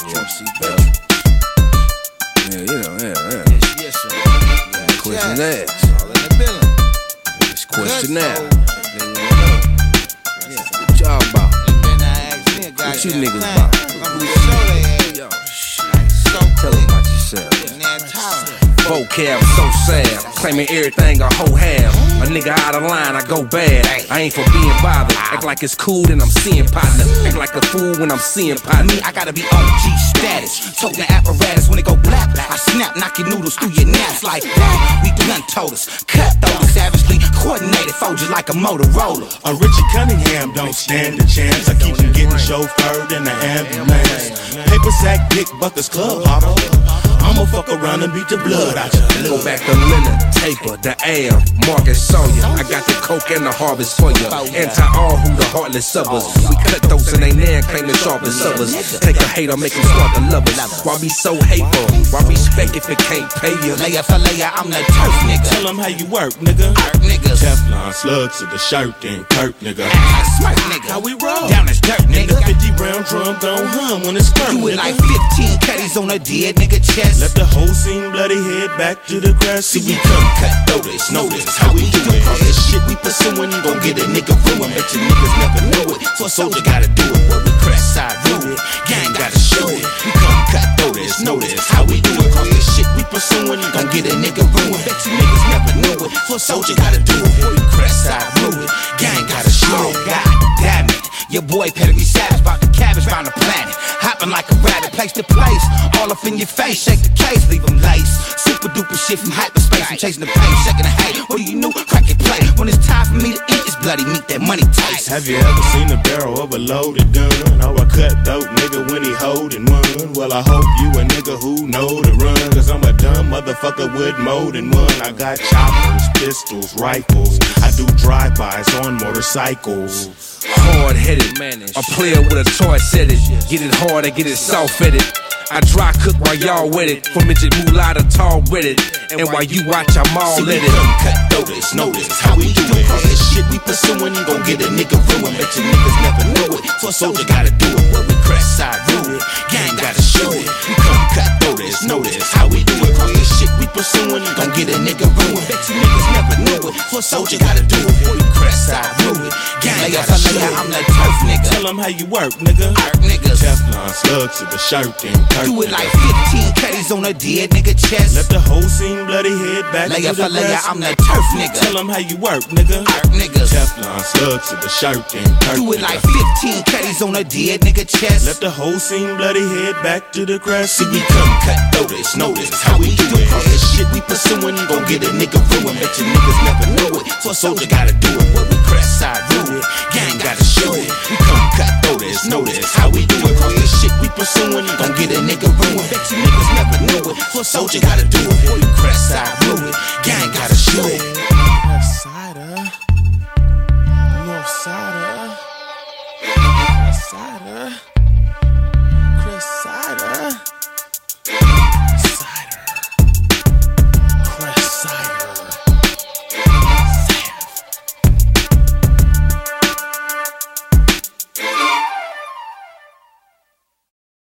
Yeah, you know, yeah. Yes, sir. Question asked. All in the building. It's question now. Yeah. What y'all about? What you niggas about? Yo, shit. Tell them about yourself. Vocab so sad, claiming everything a hoe have. A nigga out of line, I go bad. I ain't for being bothered. Act like it's cool, then I'm seeing partner. Act like a fool when I'm seeing partner. I gotta be OG status. Toting the apparatus when it go black. I snap, knock your noodles through your naps like that. We blunt toters, cut those savagely coordinated, fold you like a Motorola. A Richie Cunningham don't stand a chance. I keep him getting chauffeured in the ambulance. Paper sack, dick buckets, club hopper. I'ma fuck around and beat the blood out your Go back to Leonard, Taper, the Am, Marcus Sawyer. I got the coke and the harvest for ya. Anti-all who the heartless subbers. We cut those and they nan claim the sharpest subbers. Take a hater, make him start to love us. Why be so hateful? Why respect if it can't pay you? Layer for layer, I'm the turf nigga. Tell him how you work, nigga. Earth niggas. Teflon slugs to the shirt, then Kirk, nigga. Smirk nigga. How we roll? Down this dirt nigga. 50 round drum gon' hum when it's squirt, You with nigga. like 15 cutties on a dead nigga chest. Let the whole scene bloody head back to the grass. See we come cut through this, know this how we do it. All this shit we pursuing, gon' get a nigga ruined. Bet you niggas never knew it. So a soldier gotta do it. What we crest side rule it, gang gotta show it. We come cut through this, know this how we do it. All this shit we pursuing, gon' get a nigga ruined. Bet you niggas never knew it. So a soldier gotta do it. What we crest side rule it, gang gotta show it. God damn it, your boy pedigree savage, bout the cabbage round the planet. Hopping like a rabbit, place to place, all up in your face, shake the case, leave them lace. Super duper shit from hyperspace, I'm chasing the pain, shaking the hate. What do you know? Crack it play. When it's time for me to eat this bloody meat, that money taste. Have you ever seen the barrel of a loaded gun? Or a cutthroat nigga when he holding one? Well, I hope you a nigga who know to run. Cause I'm a dumb motherfucker with more than one. I got choppers, pistols, rifles. I do drive-bys on motorcycles. Hard-headed, a player with a toy set it. Get it hard and get it soft-fitted. I dry cook while y'all wet it. From midget moolah to tall with it. And while you watch, I'm all let it. Come cut through this, know this how we do it. All this shit we pursuing, gon' get a nigga ruined. Bet you niggas never knew it. So a soldier gotta do it. What we crest side rule it, gang gotta show it. We come cut through this, know this how we do it. All this shit we pursuing, gon' get a nigga ruined. Bet you niggas never knew it. So a soldier gotta do it. What we crest side rule it, gang gotta show it. I'm the turf nigga. Tell him how you work, nigga. Earth niggas. Teflon slugs to the shirt, then Kirk, Do it nigga. like 15 cutties on a dead nigga chest. Let the whole scene bloody head back Layer to the for layer, grass. I'm the turf nigga. Tell him how you work, nigga. Earth niggas. Teflon slugs to the shirt, then Kirk, Do it nigga. like 15 cutties on a dead nigga chest. Let the whole scene bloody head back to the grass. See we come cut through this, know this how we do it. All this shit we pursuing, gon' get a nigga ruined. Bet you niggas never knew it. So a soldier gotta do it. What we crest side rule it, gang gotta show it. We come cut through this, know this how we do it. All this shit we pursuing, gon' get a nigga ruined. Bet you niggas never knew it. So a soldier gotta do it.